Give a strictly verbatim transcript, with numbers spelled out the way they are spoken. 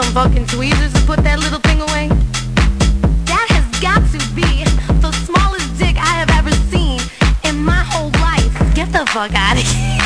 fucking tweezers to put that little thing away? That has got to be the smallest dick I have ever seen in my whole life. Get the fuck out of here.